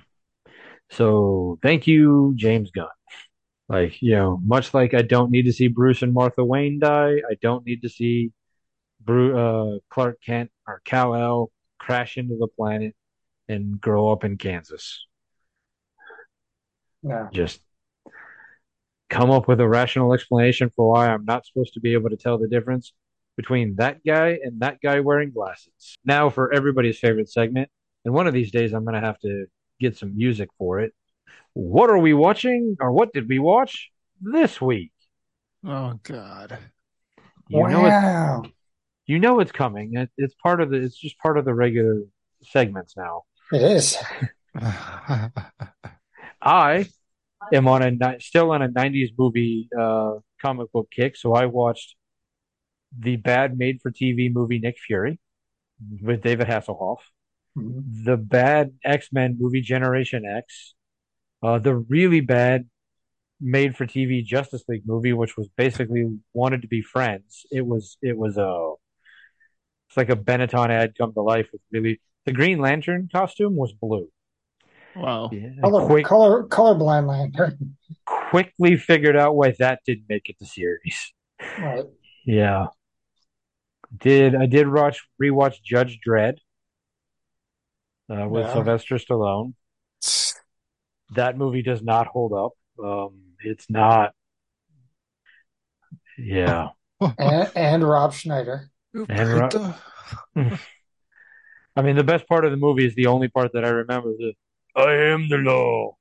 So thank you, James Gunn. Like, much like I don't need to see Bruce and Martha Wayne die, I don't need to see Clark Kent or Kal-El crash into the planet and grow up in Kansas. Yeah. Just come up with a rational explanation for why I'm not supposed to be able to tell the difference between that guy and that guy wearing glasses. Now for everybody's favorite segment, and one of these days I'm going to have to get some music for it. What are we watching, or what did we watch this week? Oh God. You know it. Wow. You know it's coming. It's part of the. It's just part of the regular segments now. It is. I am still on a '90s movie comic book kick, so I watched the bad made-for-TV movie Nick Fury with David Hasselhoff, Mhm. the bad X-Men movie Generation X, the really bad made-for-TV Justice League movie, which was basically wanted to be Friends. It's like a Benetton ad come to life with really the Green Lantern costume was blue. Wow. Yeah, I Colorblind lantern. quickly figured out why that didn't make it to series. Right. Yeah. I did rewatch Judge Dredd with Yeah. Sylvester Stallone. That movie does not hold up. It's not. Yeah. And Rob Schneider. And I mean, the best part of the movie is the only part that I remember. I am the law.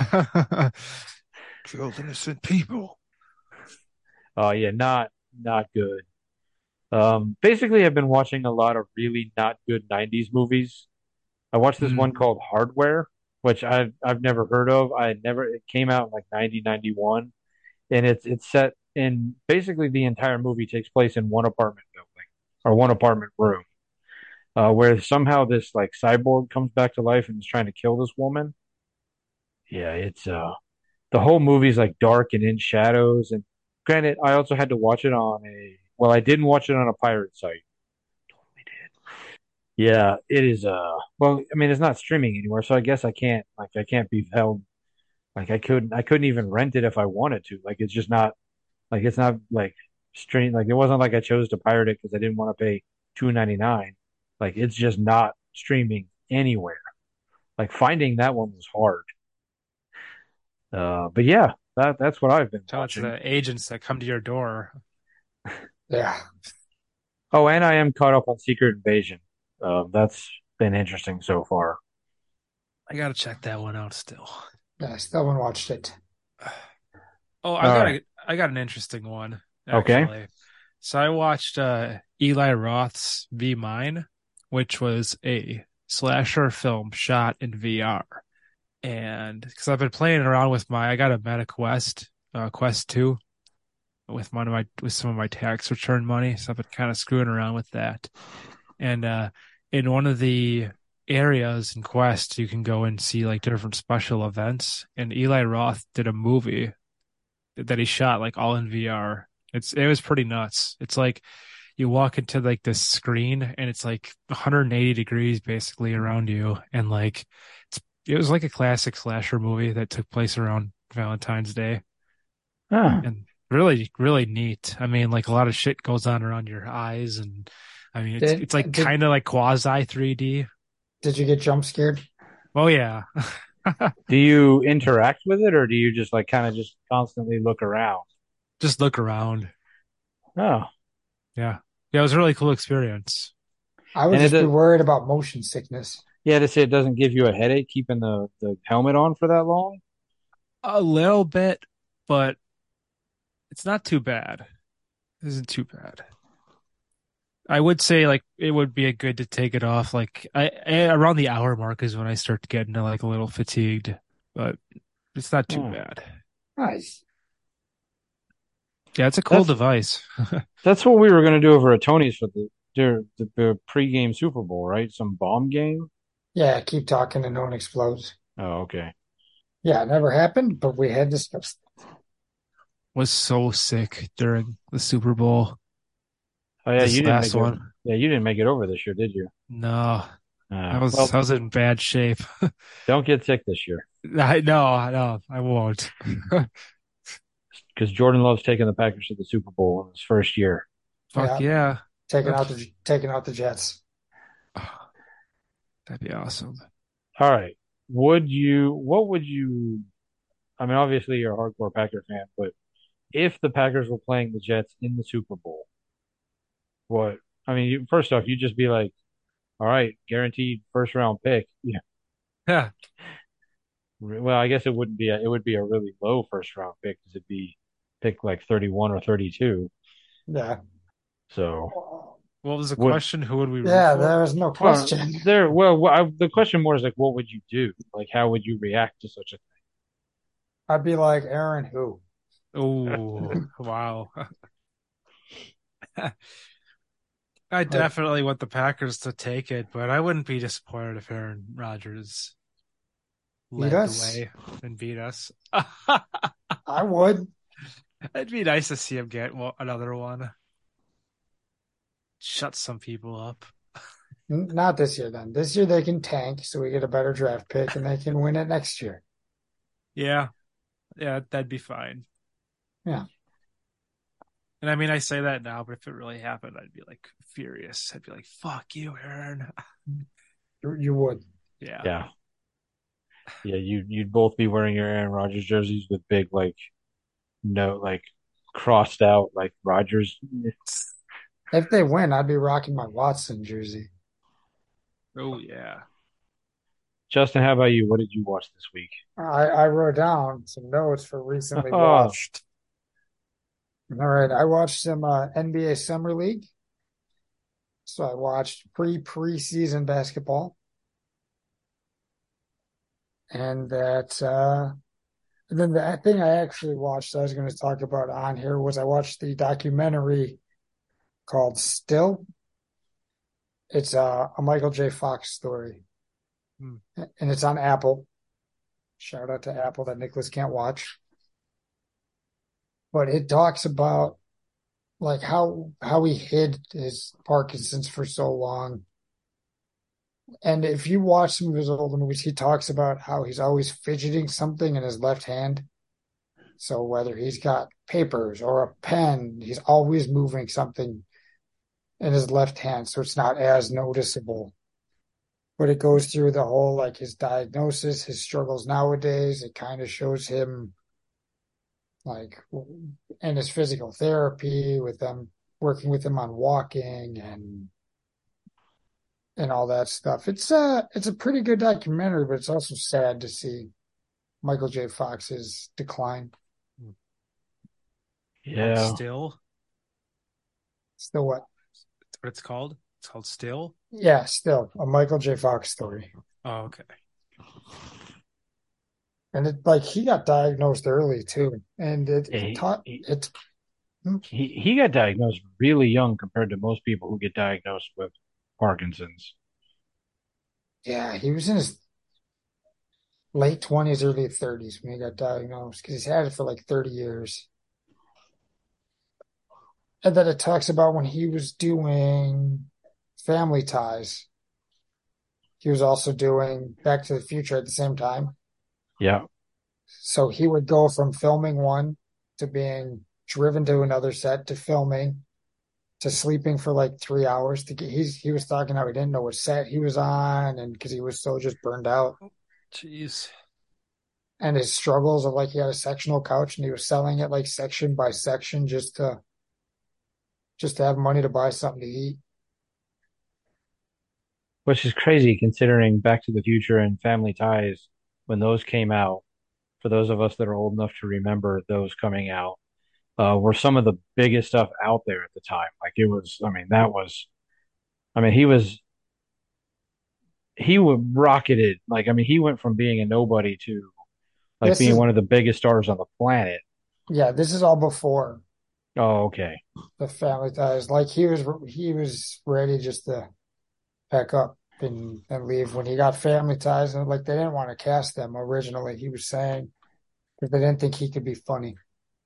Killed innocent people. Oh yeah, not good. Basically, I've been watching a lot of really not good '90s movies. I watched this one Mm. called Hardware, which I've never heard of. It came out in like 1991, and it's set in basically the entire movie takes place in one apartment building or one apartment room, where somehow this like cyborg comes back to life and is trying to kill this woman. Yeah, it's the whole movie's like dark and in shadows. And granted, I also had to watch it on I didn't watch it on a pirate site. Totally did. Yeah, it is well, I mean it's not streaming anymore, so I guess I can't be held like I couldn't even rent it if I wanted to. Like it's just not like it's not like stream. Like it wasn't like I chose to pirate it because I didn't want to pay 2.99. Like it's just not streaming anywhere. Like finding that one was hard. But yeah, that's what I've been Shout out to watching. the agents that come to your door. Yeah. Oh, and I am caught up on Secret Invasion. That's been interesting so far. I gotta check that one out still. Yeah, I still haven't watched it. Oh, All right. I got an interesting one, Okay. actually. So I watched Eli Roth's Be Mine, which was a slasher film shot in VR. And because I've been playing around with I got a Meta Quest, Quest 2 with some of my tax return money. So I've been kind of screwing around with that. And in one of the areas in Quest, you can go and see like different special events. And Eli Roth did a movie that he shot like all in VR. It was pretty nuts. It's like you walk into like this screen and it's like 180 degrees basically around you, and like it was like a classic slasher movie that took place around Valentine's Day, Ah, and really really neat. I mean, like a lot of shit goes on around your eyes, and I mean Did it's like did kind of like quasi 3D. did you get jump scared? Oh yeah. do you interact with it or do you just like kind of just constantly look around? Just look around. Oh, Yeah. Yeah, it was a really cool experience. I would and just be worried about motion sickness. yeah, to say it doesn't give you a headache keeping the helmet on for that long. A little bit, but it's not too bad. It isn't too bad. I would say like it would be a good to take it off like around the hour mark is when I start to get into like a little fatigued, but it's not too Oh, bad. Nice. Yeah, it's a cool that's device. that's what we were gonna do over at Tony's for the pregame Super Bowl, right? Some bomb game. Yeah, keep talking and no one explodes. Oh, okay. Yeah, it never happened, but we had discussed Was so sick during the Super Bowl, Oh yeah, this last one. you didn't make it over this year, did you? No, Well, I was in bad shape. don't get sick this year No, I won't. because Jordan loves taking the Packers to the Super Bowl in his first year. Fuck yeah, yeah. taking out the Jets. That'd be awesome. All right. What would you, I mean, obviously you're a hardcore Packer fan, but if the Packers were playing the Jets in the Super Bowl, what, I mean, first off, you'd just be like, all right, guaranteed first round pick. Yeah. Yeah. Well, I guess it would be a really low first round pick because it'd be pick like 31 or 32. Yeah. So What was the would, question? Who would we root Yeah, for? there was no well, question. the question more is like, what would you do? Like, how would you react to such a I'd be like, Aaron, who? Oh, wow. I Like, definitely want the Packers to take it, but I wouldn't be disappointed if Aaron Rodgers beat led the us? way and beat us. I would. It'd be nice to see him get another one. Shut some people up. Not this year, then. This year they can tank, so we get a better draft pick, and they can win it next year. Yeah, yeah, that'd be fine. Yeah. And I mean, I say that now, but if it really happened, I'd be like furious. I'd be like, "Fuck you, Aaron." You would. Yeah. yeah. Yeah, you'd both be wearing your Aaron Rodgers jerseys with big like no like crossed out like Rodgers. If they win, I'd be rocking my Watson jersey. Oh yeah. Justin, how about you? What did you watch this week? I wrote down some notes for recently Oh, watched. All right, I watched some NBA Summer League. So I watched preseason basketball, and and then the thing I actually watched, I was going to talk about on here, was I watched the documentary called Still. It's a Michael J. Fox story, Hmm. and it's on Apple. Shout out to Apple that Nicholas can't watch, but it talks about like how he hid his Parkinson's for so long. And if you watch some of his older movies, he talks about how he's always fidgeting something in his left hand. So whether he's got papers or a pen, he's always moving something in his left hand, so it's not as noticeable. But it goes through the whole like his diagnosis, his struggles nowadays. It kind of shows him like in his physical therapy with them working with him on walking and all that stuff. It's a pretty good documentary, but it's also sad to see Michael J. Fox's decline. Called Yeah. Still. Still what? That's what it's called. It's called Still. Yeah, still a Michael J. Fox story. Oh, okay. And it like he got diagnosed early too. And Yeah, it taught it he got diagnosed really young compared to most people who get diagnosed with Parkinson's. yeah, he was in his late 20s, early 30s when he got diagnosed because he's had it for like 30 years. And then it talks about when he was doing Family Ties. He was also doing Back to the Future at the same time. Yeah. So he would go from filming one to being driven to another set to filming to sleeping for like 3 hours to get he was talking how he didn't know what set he was on and because he was so just burned out Jeez. and his struggles of like he had a sectional couch and he was selling it like section by section just to have money to buy something to eat. Which is crazy considering Back to the Future and Family Ties, when those came out, for those of us that are old enough to remember those coming out, were some of the biggest stuff out there at the time. Like it was, I mean, that was, I mean, he would rocketed. Like, I mean, he went from being a nobody to like This being is one of the biggest stars on the planet. yeah, this is all before Oh, okay. the Family Ties. Like he was ready just to pack up and leave when he got Family Ties and like they didn't want to cast them originally. He was saying because they didn't think he could be funny.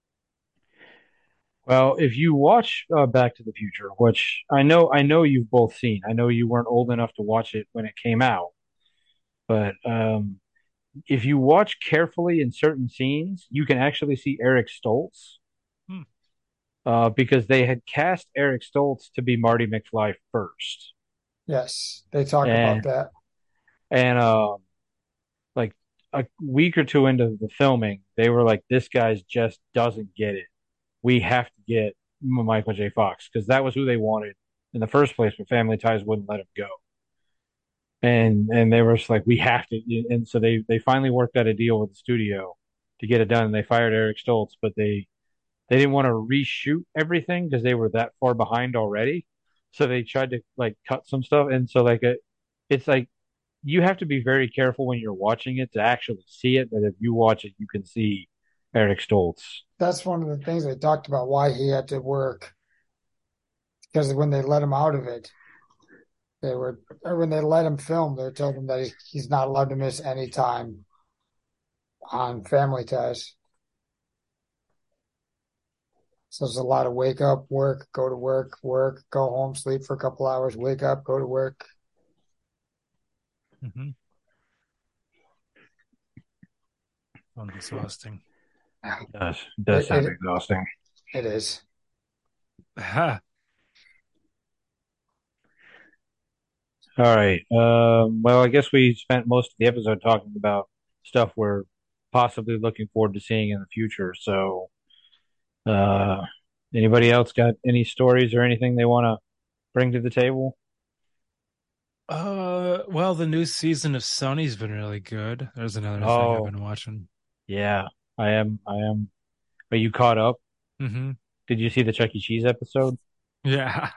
Well, if you watch Back to the Future, which I know you've both seen. I know you weren't old enough to watch it when it came out, but if you watch carefully in certain scenes, you can actually see Eric Stoltz Hmm. because they had cast Eric Stoltz to be Marty McFly first, Yes, they talk about and that. and like a week or two into the filming, they were like, "This guy's just doesn't get it. We have to get Michael J. Fox because that was who they wanted in the first place, but Family Ties wouldn't let him go." And they were just like, "We have to," and so they finally worked out a deal with the studio to get it done. And they fired Eric Stoltz, but they didn't want to reshoot everything because they were that far behind already. So they tried to like cut some stuff. And so it's like you have to be very careful when you're watching it to actually see it. But if you watch it, you can see Eric Stoltz. That's one of the things they talked about why he had to work because when they let him out of it, or when they let him film, they told him that he's not allowed to miss any time on Family Ties. So there's a lot of wake up, work, go to work, work, go home, sleep for a couple hours, wake up, go to work. Mm-hmm. Sounds exhausting. It does It sound it, exhausting. it is. Ha. All right. Well, I guess we spent most of the episode talking about stuff we're possibly looking forward to seeing in the future. So, uh, anybody else got any stories or anything they want to bring to the table? Well, the new season of Sunny's been really good. There's another thing I've Oh, been watching. yeah, I am. I am. Are you caught up? Mm-hmm. Did you see the Chuck E. Cheese episode? Yeah,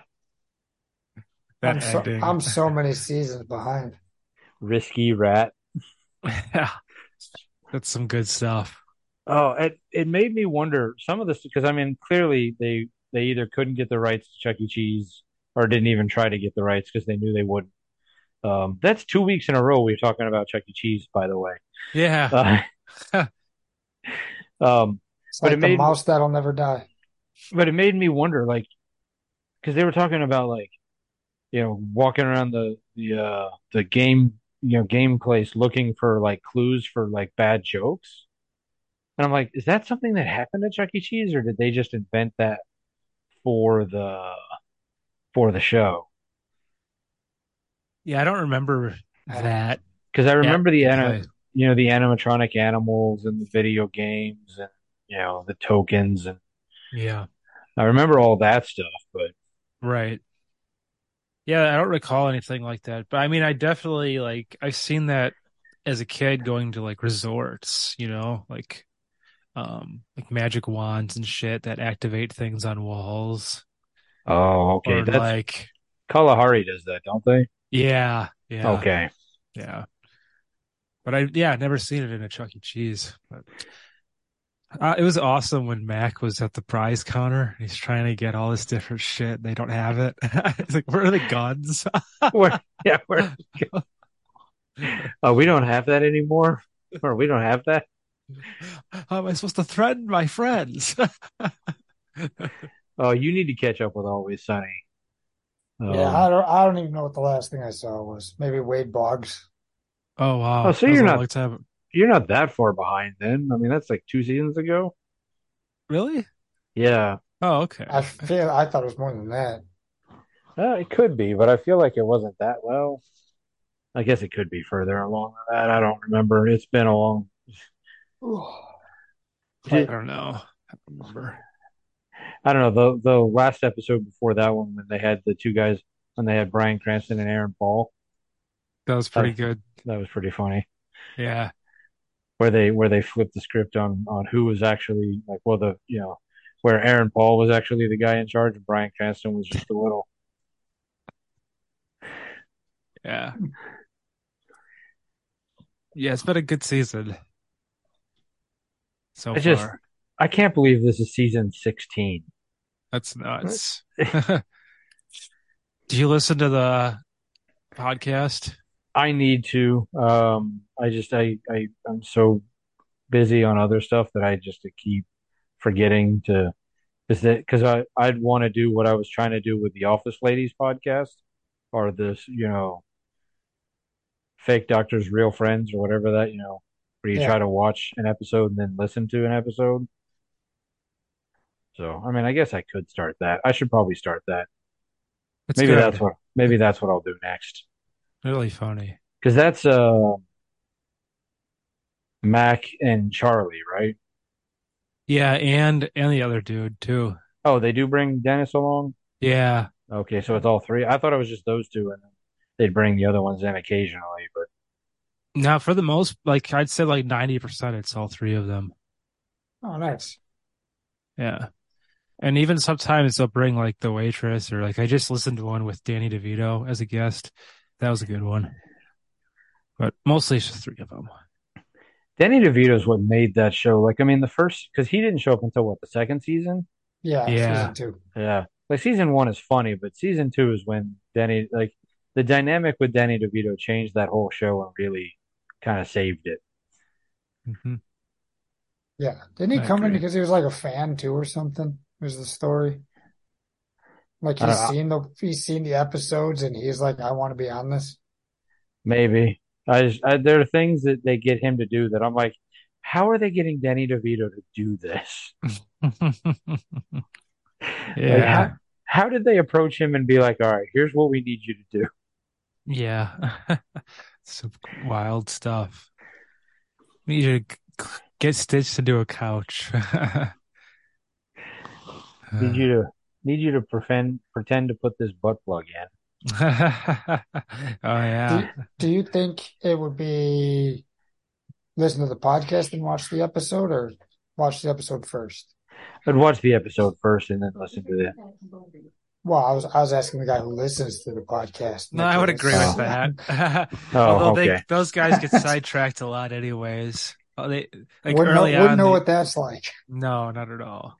I'm that so ending. I'm so many seasons behind. Risky Rat. Yeah, that's some good stuff. Oh, it made me wonder some of this because I mean, clearly they either couldn't get the rights to Chuck E. Cheese or didn't even try to get the rights because they knew they wouldn't. That's 2 weeks in a row we're talking about Chuck E. Cheese, by the way. Yeah. Uh, um, It's but like the mouse that'll never die. it made me wonder, like, because they were talking about like, walking around the game, game place looking for like clues for like bad jokes. And I'm like, is that something that happened at Chuck E. Cheese, or did they just invent that for the show? Yeah, I don't remember Uh, that Because I at remember in play. the animatronic animals and the video games and the tokens, and Yeah, I remember all that stuff. But right. Yeah, I don't recall anything like that. But I mean, I definitely I've seen that as a kid going to like resorts, like magic wands and shit that activate things on walls. oh, okay, Or that's like Kalahari does that, don't they? yeah, yeah, Okay. yeah. But I've never seen it in a Chuck E. Cheese. But it was awesome when Mac was at the prize counter. He's trying to get all this different shit. They don't have it. It's like, where are the guns? Where, yeah, where, oh, we don't have that anymore, or we don't have that. How am I supposed to threaten my friends? Oh, you need to catch up with Always Sunny. yeah, Um, I don't even know what the last thing I saw was. Maybe Wade Boggs. Oh oh, wow, so that was a long time. you're not that far behind then. I mean, that's like 2 seasons ago. Really? Yeah, Oh, okay. I thought it was more than that. it could be, but I feel like it wasn't that well. I guess it could be further along than that. I don't remember. It's been a long. I Did, don't know. I don't remember. I don't know the last episode before that one when they had the two guys when they had Bryan Cranston and Aaron Paul. That was pretty That good. that was pretty funny. Yeah. Where they flipped the script on who was actually like well the where Aaron Paul was actually the guy in charge and Bryan Cranston was just a little. Yeah. Yeah, it's been a good season so I just far. I can't believe this is season 16. That's nuts. Do you listen to the podcast? I need to. I'm so busy on other stuff that I just keep forgetting to. Because I'd want to do what I was trying to do with the Office Ladies podcast, or this fake doctors, real friends, or whatever that where you try Yeah, to watch an episode and then listen to an episode. So I mean, I guess I could start that. I should probably start that. It's good. Maybe that's what I'll do next. Really funny. Because that's Mac and Charlie, right? Yeah, and the other dude too. Oh, they do bring Dennis along? Yeah. Okay, so it's all three. I thought it was just those two, and then they'd bring the other ones in occasionally. But Now for the most I'd say like 90% it's all three of them. oh, nice. Yeah. And even sometimes they'll bring like the waitress or like I just listened to one with Danny DeVito as a guest. That was a good one. But mostly it's just three of them. Danny DeVito's what made that show. Like, I mean, the first because he didn't show up until what the second season. Yeah, Yeah. season two. Yeah, like season one is funny, but season two is when Danny like the dynamic with Danny DeVito changed that whole show and really kind of saved it. Hmm. Yeah, didn't he I come in agree. because he was like a fan too or something? Was the story like I don't know, he's seen the episodes and he's like, I want to be on this. maybe there are things that they get him to do that I'm like, how are they getting Danny DeVito to do this? Like Yeah. how did they approach him and be like, all right, here's what we need you to do? Yeah. Some wild stuff. Need you to get stitched into a couch. Need you to pretend to put this butt plug in. Oh Do yeah. you, do you think it would be listen to the podcast and watch the episode or watch the episode first? I'd watch the episode first and then listen to it. Well, I was asking the guy who listens to the podcast, No, I would agree with Oh, Nicholas. that. Although oh, okay. those guys get sidetracked a lot anyways. Oh, they like Wouldn't know early wouldn't on know they what that's like. no, not at all.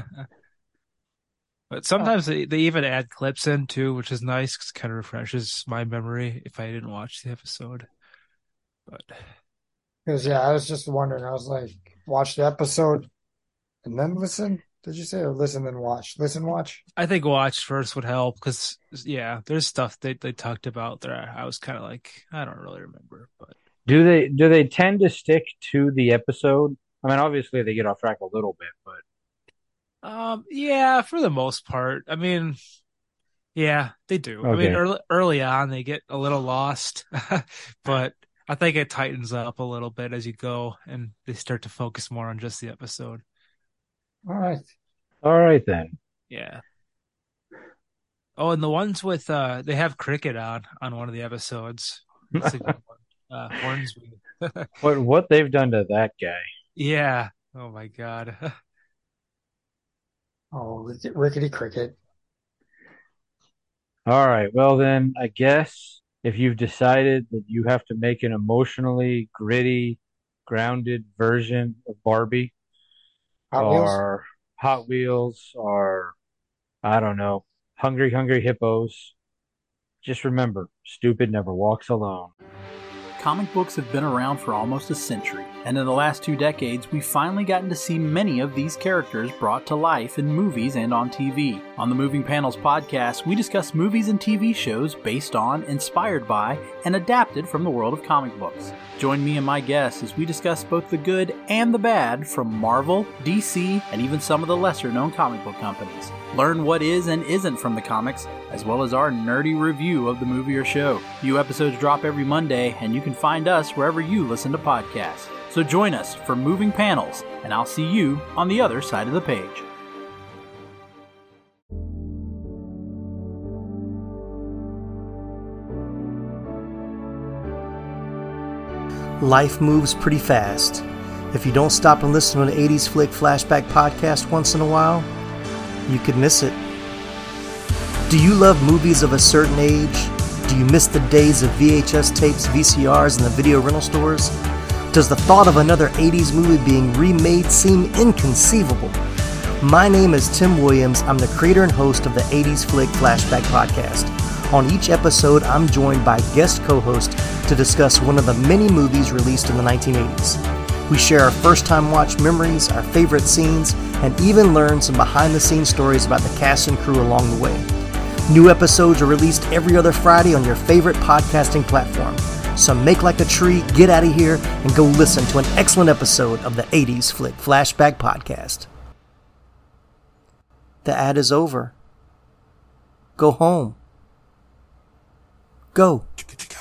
But Oh, sometimes they even add clips in too, which is nice 'cause it kind of refreshes my memory if I didn't watch the episode. But Because yeah, I was just wondering. I was like, watch the episode and then listen. Did you say or listen then watch? Listen, watch. I think watch first would help because yeah, there's stuff they talked about there. I was kind of like, I don't really remember, but do they tend to stick to the episode I mean, obviously they get off track a little bit, but Yeah, for the most part. I mean, yeah, they do. I mean, okay. early on they get a little lost, but I think it tightens up a little bit as you go, and they start to focus more on just the episode. All right. All right then. Yeah. Oh, and the ones with they have cricket on one of the episodes. That's a good one. Hornsby. What they've done to that guy. Yeah. Oh my God. Oh, Rickety Cricket. All right. Well then, I guess if you've decided that you have to make an emotionally gritty, grounded version of Barbie Hot Wheels. or Hot Wheels or I don't know, Hungry Hungry Hippos, just remember, stupid never walks alone. Comic books have been around for almost a century, and in the last 2 decades, we've finally gotten to see many of these characters brought to life in movies and on TV. On the Moving Panels podcast, we discuss movies and TV shows based on, inspired by, and adapted from the world of comic books. Join me and my guests as we discuss both the good and the bad from Marvel, DC, and even some of the lesser-known comic book companies. Learn what is and isn't from the comics, as well as our nerdy review of the movie or show. New episodes drop every Monday, and you can find us wherever you listen to podcasts. So join us for Moving Panels, and I'll see you on the other side of the page. Life moves pretty fast. If you don't stop and listen to an 80s Flick Flashback podcast once in a while, you could miss it. Do you love movies of a certain age? Do you miss the days of VHS tapes, VCRs, and the video rental stores? Does the thought of another 80s movie being remade seem inconceivable? My name is Tim Williams. I'm the creator and host of the 80s Flick Flashback podcast. On each episode, I'm joined by guest co-hosts to discuss one of the many movies released in the 1980s. We share our first-time watch memories, our favorite scenes, and even learn some behind-the-scenes stories about the cast and crew along the way. New episodes are released every other Friday on your favorite podcasting platform. So make like a tree, get out of here, and go listen to an excellent episode of the 80s Flick Flashback podcast. The ad is over. Go home. Go.